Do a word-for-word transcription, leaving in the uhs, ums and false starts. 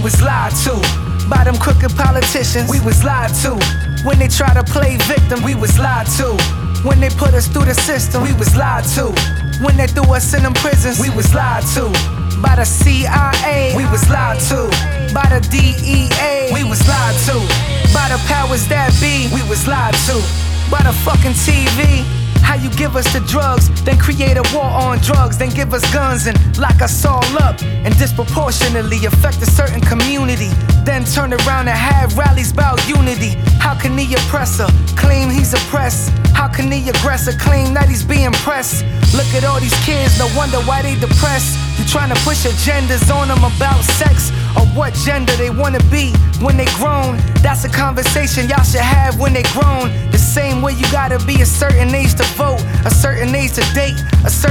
was lied to. By them crooked politicians, we was lied to. When they try to play victim, we was lied to. When they put us through the system, we was lied to. When they threw us in them prisons, we was lied to. By the C I A, we was lied to. By the D E A, we was lied to. By the powers that be, we was lied to. By the fucking T V, how you give us the drugs, then create a war on drugs, then give us guns and lock us all up, and disproportionately affect a certain community, then turn around and have rallies about unity. How can the oppressor claim he's oppressed? How can the aggressor claim that he's being pressed? Look at all these kids, no wonder why they depressed. You trying to push agendas on them about sex, or what gender they wanna be when they grown. That's a conversation y'all should have when they grown. The same way you gotta be a certain age to vote, a certain age to date, a certain